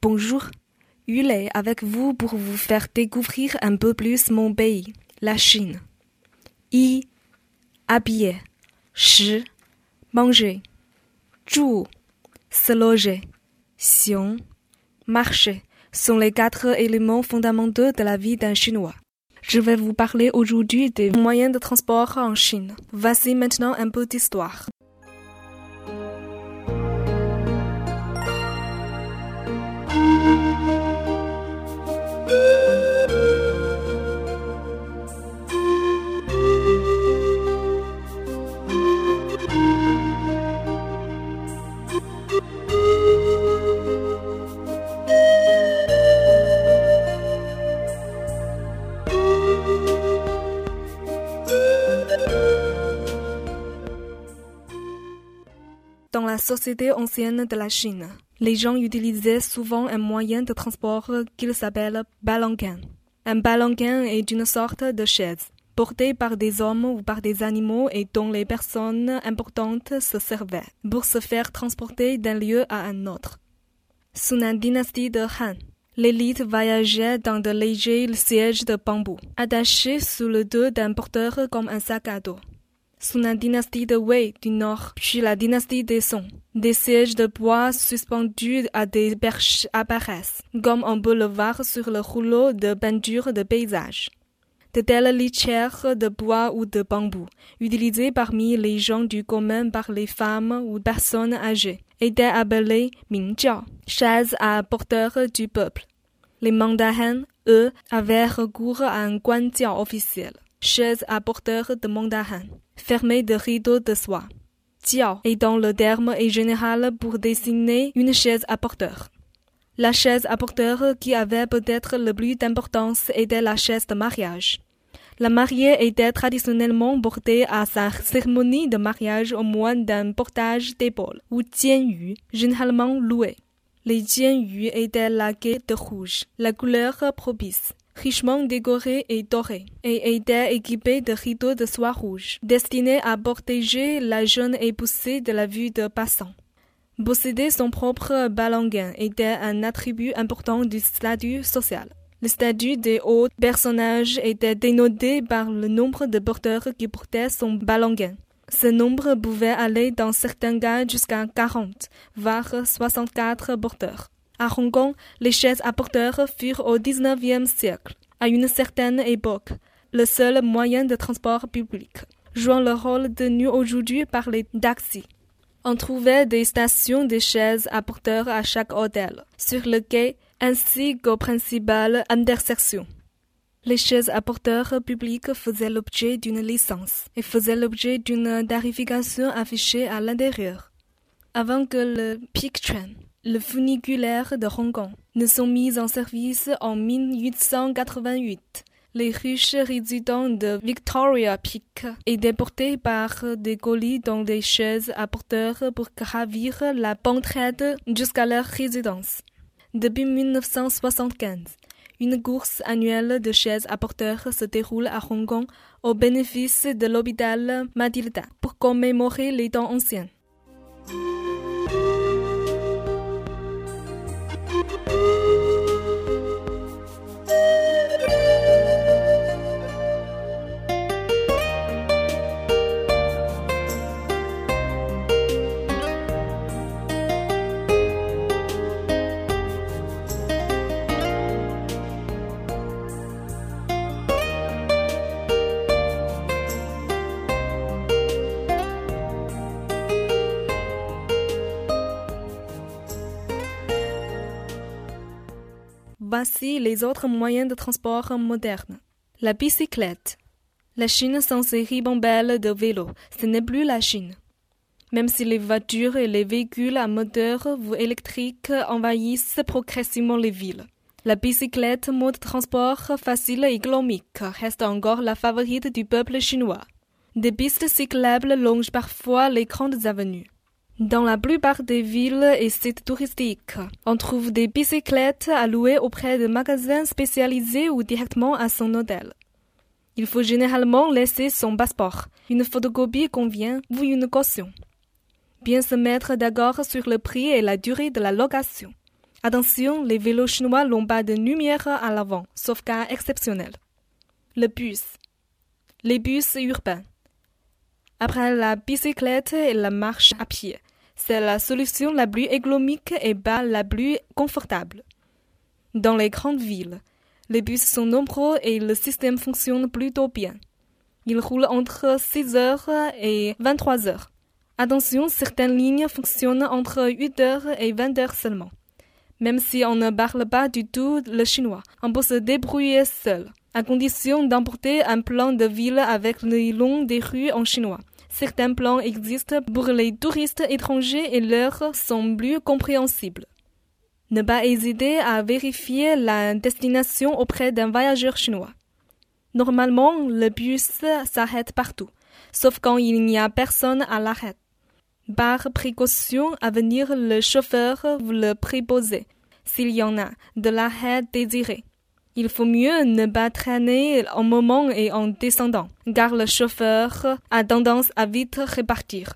Bonjour, Yulei avec vous pour vous faire découvrir un peu plus mon pays, la Chine. I, habiller, shi, manger, zhu, se loger, xiong, marcher sont les 4 éléments fondamentaux de la vie d'un Chinois. Je vais vous parler aujourd'hui des moyens de transport en Chine. Voici maintenant un peu d'histoire. Dans la société ancienne de la Chine, les gens utilisaient souvent un moyen de transport qu'il s'appelle balanquin. Un balanquin est une sorte de chaise, portée par des hommes ou par des animaux et dont les personnes importantes se servaient pour se faire transporter d'un lieu à un autre. Sous la dynastie de Han, l'élite voyageait dans de légers sièges de bambou, attachés sous le dos d'un porteur comme un sac à dos. Sous la dynastie de Wei du Nord, puis la dynastie des Song, des sièges de bois suspendus à des perches apparaissent, comme on peut le voir sur le rouleau de peinture de paysage. De telles litières de bois ou de bambou, utilisées parmi les gens du commun par les femmes ou personnes âgées, étaient appelées mingjiao, chaises à porteur du peuple. Les mandarins, eux, avaient recours à un guanjiao officiel, chaise à porteur de mandarin, fermée de rideaux de soie. Jiao étant le terme est général pour désigner une chaise à porteur. La chaise à porteur qui avait peut-être le plus d'importance était la chaise de mariage. La mariée était traditionnellement portée à sa cérémonie de mariage au moyen d'un portage d'épaule, ou jianyu, généralement loué. Les jianyu étaient laqués de rouge, la couleur propice, richement décorés et dorés, et étaient équipés de rideaux de soie rouge, destinés à protéger la jeune épousée de la vue de passants. Posséder son propre balanquin était un attribut important du statut social. Le statut des hauts personnages était dénoté par le nombre de porteurs qui portaient son balanquin. Ce nombre pouvait aller dans certains cas jusqu'à 40, voire 64 porteurs. À Hong Kong, les chaises à porteurs furent au XIXe siècle, à une certaine époque, le seul moyen de transport public, jouant le rôle tenu aujourd'hui par les taxis. On trouvait des stations de chaises à porteurs à chaque hôtel, sur le quai, ainsi qu'aux principales intersections. Les chaises à porteurs publics faisaient l'objet d'une licence et faisaient l'objet d'une tarification affichée à l'intérieur. Avant que le Peak Train, le funiculaire de Hong Kong, ne sont mis en service en 1888, les riches résidents de Victoria Peak étaient portés par des colis dans des chaises à porteurs pour gravir la pente raide jusqu'à leur résidence. Depuis 1975, une course annuelle de chaises à porteurs se déroule à Hong Kong au bénéfice de l'hôpital Matilda pour commémorer les temps anciens. Voici les autres moyens de transport modernes. La bicyclette. La Chine sans ses ribambelles de vélos, ce n'est plus la Chine. Même si les voitures et les véhicules à moteur ou électriques envahissent progressivement les villes, la bicyclette, mode de transport facile et économique, reste encore la favorite du peuple chinois. Des pistes cyclables longent parfois les grandes avenues. Dans la plupart des villes et sites touristiques, on trouve des bicyclettes à louer auprès de magasins spécialisés ou directement à son hôtel. Il faut généralement laisser son passeport, une photocopie convient ou une caution. Bien se mettre d'accord sur le prix et la durée de la location. Attention, les vélos chinois n'ont pas de lumière à l'avant, sauf cas exceptionnel. Le bus. Les bus urbains. Après la bicyclette et la marche à pied, c'est la solution la plus économique et la plus confortable. Dans les grandes villes, les bus sont nombreux et le système fonctionne plutôt bien. Ils roulent entre 6 heures et 23 heures. Attention, certaines lignes fonctionnent entre 8 heures et 20 heures seulement. Même si on ne parle pas du tout le chinois, on peut se débrouiller seul, à condition d'emporter un plan de ville avec le long des rues en chinois. Certains plans existent pour les touristes étrangers et leurs sont plus compréhensibles. Ne pas hésiter à vérifier la destination auprès d'un voyageur chinois. Normalement, le bus s'arrête partout, sauf quand il n'y a personne à l'arrêt. Par précaution, à venir, le chauffeur vous le préposer, s'il y en a, de l'arrêt désiré. Il faut mieux ne pas traîner en montant et en descendant, car le chauffeur a tendance à vite repartir.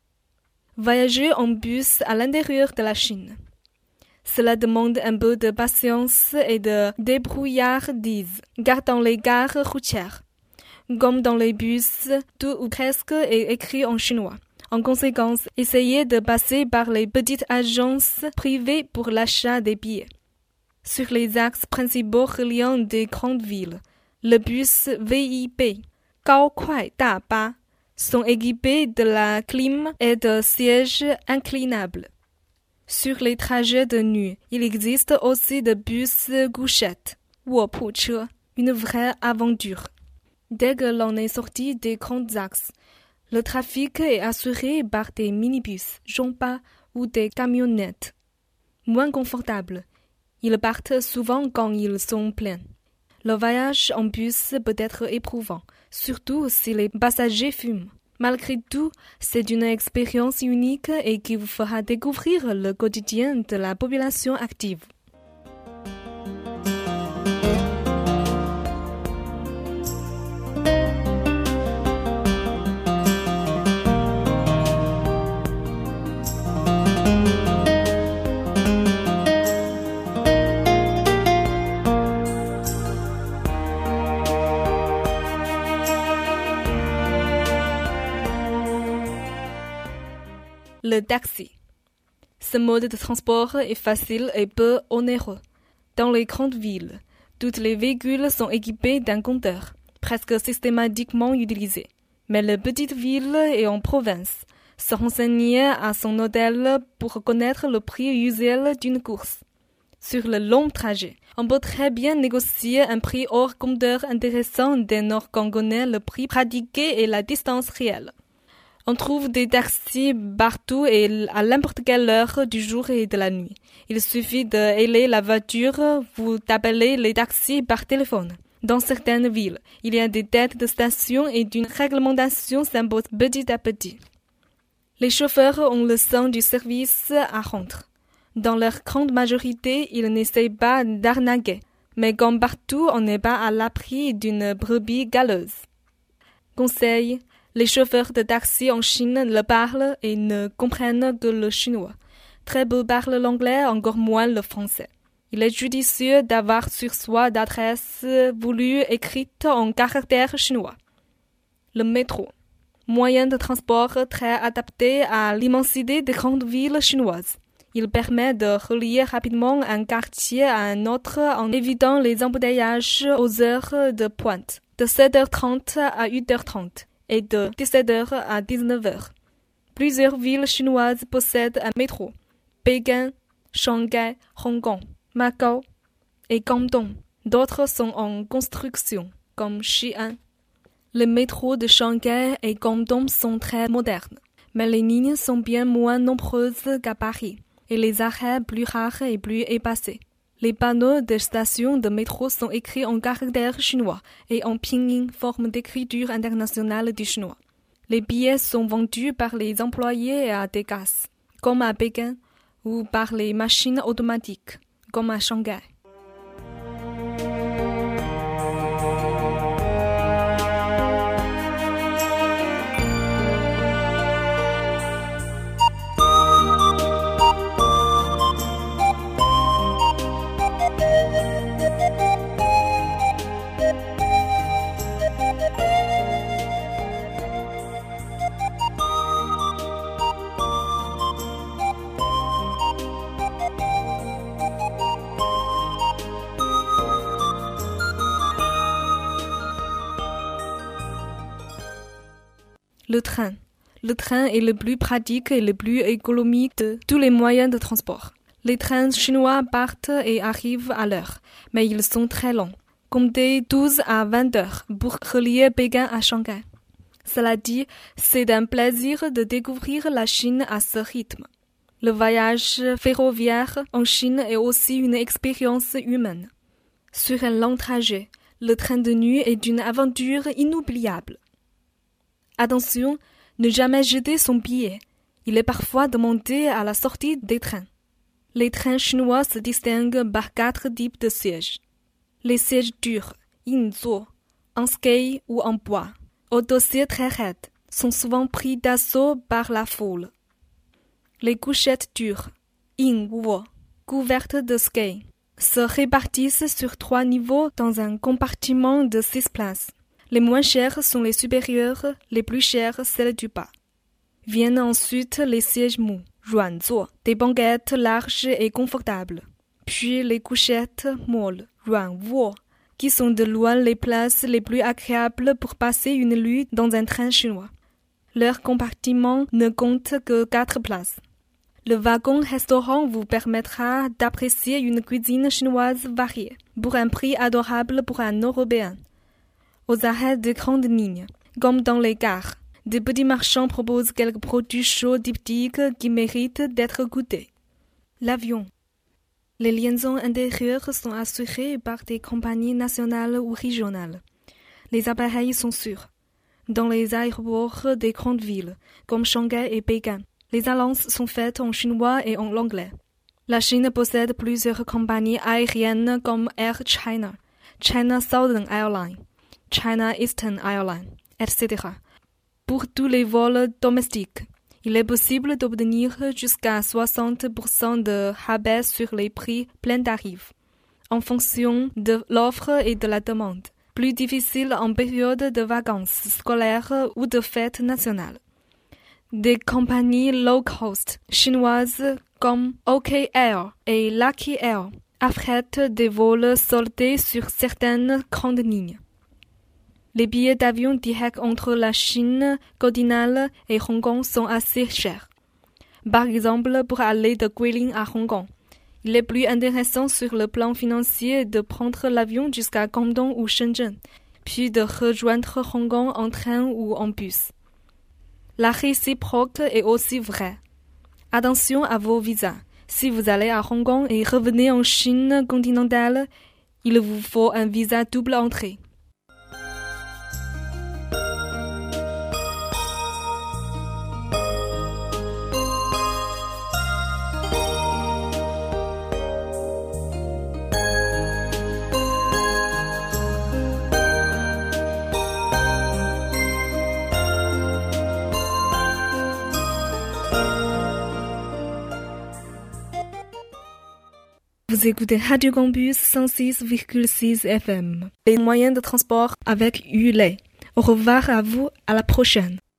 Voyager en bus à l'intérieur de la Chine. Cela demande un peu de patience et de débrouillardise, car dans les gares routières, comme dans les bus, tout ou presque est écrit en chinois. En conséquence, essayez de passer par les petites agences privées pour l'achat des billets. Sur les axes principaux reliant des grandes villes, le bus VIP, Gao Kuai Da Ba, sont équipés de la clim et de sièges inclinables. Sur les trajets de nuit, il existe aussi des bus couchettes, Wopu-che, une vraie aventure. Dès que l'on est sorti des grands axes, le trafic est assuré par des minibus, Zhongba ou des camionnettes. Moins confortables, ils partent souvent quand ils sont pleins. Le voyage en bus peut être éprouvant, surtout si les passagers fument. Malgré tout, c'est une expérience unique et qui vous fera découvrir le quotidien de la population active. Le taxi. Ce mode de transport est facile et peu onéreux. Dans les grandes villes, tous les véhicules sont équipés d'un compteur, presque systématiquement utilisé. Mais les petites villes et en province se renseignent à son hôtel pour connaître le prix usuel d'une course. Sur le long trajet, on peut très bien négocier un prix hors compteur intéressant dès lors qu'on connaît le prix pratiqué et la distance réelle. On trouve des taxis partout et à n'importe quelle heure du jour et de la nuit. Il suffit d'héler la voiture, vous appelez les taxis par téléphone. Dans certaines villes, il y a des têtes de station et une réglementation s'impose petit à petit. Les chauffeurs ont le sens du service à rendre. Dans leur grande majorité, ils n'essayent pas d'arnaquer. Mais comme partout, on n'est pas à l'abri d'une brebis galeuse. Conseil. Les chauffeurs de taxi en Chine le parlent et ne comprennent que le chinois. Très peu parlent l'anglais, encore moins le français. Il est judicieux d'avoir sur soi d'adresses voulues écrites en caractères chinois. Le métro. Moyen de transport très adapté à l'immensité des grandes villes chinoises. Il permet de relier rapidement un quartier à un autre en évitant les embouteillages aux heures de pointe, de 7h30 à 8h30. Et de 17h à 19h. Plusieurs villes chinoises possèdent un métro. Pékin, Shanghai, Hong Kong, Macao et Guangdong. D'autres sont en construction, comme Xi'an. Les métros de Shanghai et Guangdong sont très modernes, mais les lignes sont bien moins nombreuses qu'à Paris, et les arrêts plus rares et plus espacés. Les panneaux de stations de métro sont écrits en caractères chinois et en pinyin, forme d'écriture internationale du chinois. Les billets sont vendus par les employés à des caisses, comme à Pékin, ou par les machines automatiques, comme à Shanghai. Le train. Le train est le plus pratique et le plus économique de tous les moyens de transport. Les trains chinois partent et arrivent à l'heure, mais ils sont très longs, comptez 12 à 20 heures pour relier Pékin à Shanghai. Cela dit, c'est un plaisir de découvrir la Chine à ce rythme. Le voyage ferroviaire en Chine est aussi une expérience humaine. Sur un long trajet, le train de nuit est une aventure inoubliable. Attention, ne jamais jeter son billet. Il est parfois demandé à la sortie des trains. Les trains chinois se distinguent par 4 types de sièges. Les sièges durs, yinzuo, en sky ou en bois, au dossier très raide, sont souvent pris d'assaut par la foule. Les couchettes dures, yinguo, couvertes de sky, se répartissent sur 3 niveaux dans un compartiment de 6 places. Les moins chères sont les supérieures, les plus chères celles du bas. Viennent ensuite les sièges mous, ruanzuo, des banquettes larges et confortables. Puis les couchettes molles, ruanwo, qui sont de loin les places les plus agréables pour passer une nuit dans un train chinois. Leur compartiment ne compte que 4 places. Le wagon-restaurant vous permettra d'apprécier une cuisine chinoise variée, pour un prix adorable pour un Européen. Aux arrêts de grandes lignes, comme dans les gares, des petits marchands proposent quelques produits chauds typiques qui méritent d'être goûtés. L'avion. Les liaisons intérieures sont assurées par des compagnies nationales ou régionales. Les appareils sont sûrs. Dans les aéroports des grandes villes, comme Shanghai et Pékin, les annonces sont faites en chinois et en anglais. La Chine possède plusieurs compagnies aériennes comme Air China, China Southern Airlines, China Eastern Airlines, etc. Pour tous les vols domestiques, il est possible d'obtenir jusqu'à 60% de rabais sur les prix plein tarif, en fonction de l'offre et de la demande, plus difficile en période de vacances scolaires ou de fêtes nationales. Des compagnies low-cost chinoises comme OK Air et Lucky Air affrètent des vols soldés sur certaines grandes lignes. Les billets d'avion directs entre la Chine continentale et Hong Kong sont assez chers. Par exemple, pour aller de Guilin à Hong Kong, il est plus intéressant sur le plan financier de prendre l'avion jusqu'à Guangdong ou Shenzhen, puis de rejoindre Hong Kong en train ou en bus. La réciproque est aussi vraie. Attention à vos visas. Si vous allez à Hong Kong et revenez en Chine continentale, il vous faut un visa double entrée. Vous écoutez Radio Campus 106,6 FM. Les moyens de transport avec Yulei. Au revoir à vous, à la prochaine.